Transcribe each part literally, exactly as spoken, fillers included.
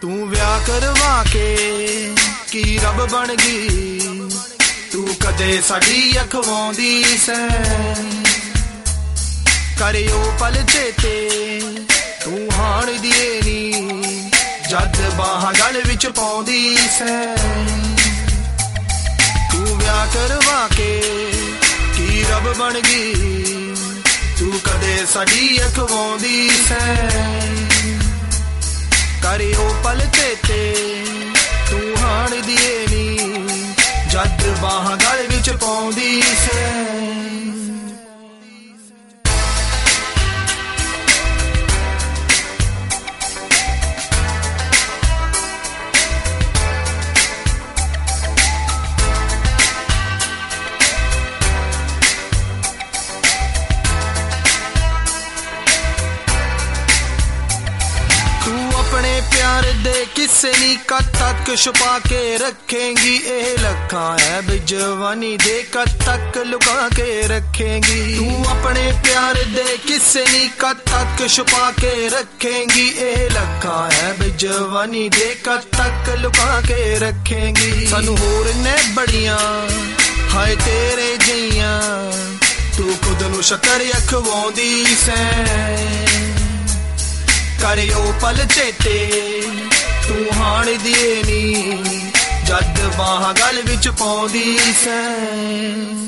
ਤੂੰ ਵਿਆਹ ਕਰਵਾ ਕੇ ਕੀ ਰੱਬ ਬਣ ਗਈ, ਤੂੰ ਕਦੇ ਸਾਡੀ ਅਖਵਾਉਂਦੀ ਸੈਂ। ਕਰਿਓ ਪਲ ਚੇਤੇ ਤੂੰ ਹਾਣ ਦੀਏ ਨੀ, ਜਦ ਬਾਹਾਂ ਗਲ ਵਿੱਚ ਪਾਉਂਦੀ ਸੈਂ। ਤੂੰ ਵਿਆਹ ਕਰਵਾ ਕੇ ਕੀ ਰੱਬ ਬਣ ਗਈ, ਤੂੰ ਕਦੇ ਸਾਡੀ ਅਖਵਾਉਂਦੀ ਸੈਂ। ਕਰਿਓ ਪਲ ਚੇਤੇ ਤੂੰ ਹਾਣ ਦੀਏ ਨੀ, ਜਦ ਬਾਹਾਂ ਗਲ ਵਿੱਚ ਪਾਉਂਦੀ ਸੈਂ। अपने प्यार दे किस्से नी कद तक छुपा के रखेंगी, ए लखां ऐब जवानी दे कद तक लुका के रखेंगी। तू अपने प्यार दे किस्से नी कद तक छुपा के रखेंगी, ए लखां ऐब जवानी दे कद तक लुका के रखेंगी। सानू होर ने बड़ियां हाय तेरे जियां, तू खुद नू शक्कर अखवाउंदी सैं। करियो पल चेते तू हाण दिए नी, जद बाहां गल विच पाउंदी सैं।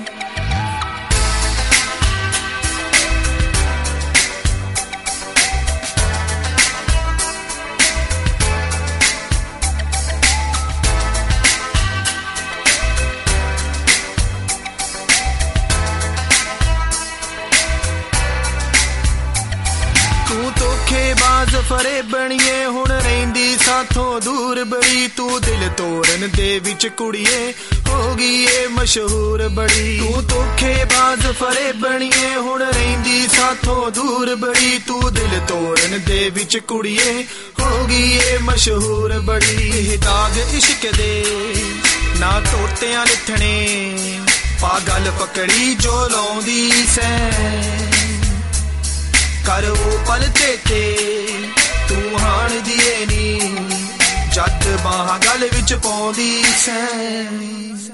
तू धोखेबाज फरे बणिए हुण रहिंदी साथों दूर बड़ी, तू दिल तोड़न दे विच कुड़िए हो गई ए मशहूर बड़ी। तू धोखेबाज फरे बणिए हुण रहिंदी साथों दूर बड़ी, तू दिल तोड़न दे विच कुड़िए हो गई ए मशहूर बड़ी। दाग इश्क दे ना टोटियां लिथणे, पागल पकड़ी जो लाउंदी सैं। कर वो पल चेते तू हाण दिए नी, जद बाहां गल विच पाउंदी सैं।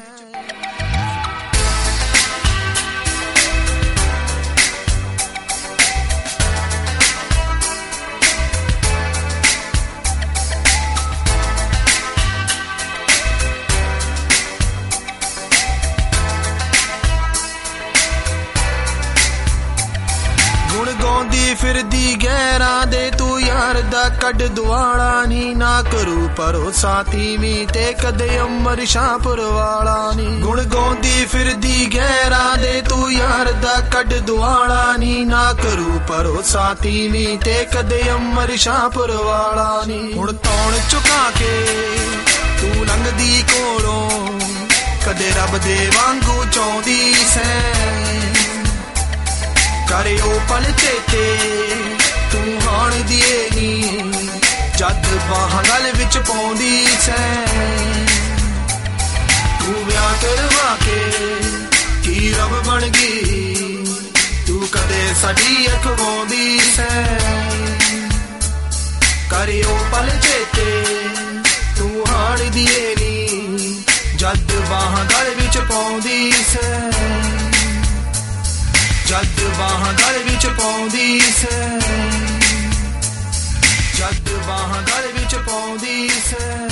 गुण गाउंदी फिरदी गैरां दे, तू यार दा कड दुआला नी। ना करू भरोसा तीवी ते कदे अमर शाहपुर वाला नी। गुण गाउंदी फिरदी गैरां दे, तू यार दा कड दुआला नी। ना करू भरोसा तीवी ते कदे अमर शाहपुर वाला नी। हुण तौण चुका के तू लंघदी कोलों, कदे रब दे वांगू चाहुंदी सैं। करियो पल चेते तू हाण दिए नी, जद बाहां गल विच पाउंदी सैं। तू विआह करवा के की रब बन गई, तू कदे साडी अखवाउंदी सैं। करियो पल चेते तू हाण दिए नी, जद बाहां गल विच पाउंदी सैं। जद बाहां गल विच पाउंदी सैं, जद बाहां गल विच पाउंदी सैं।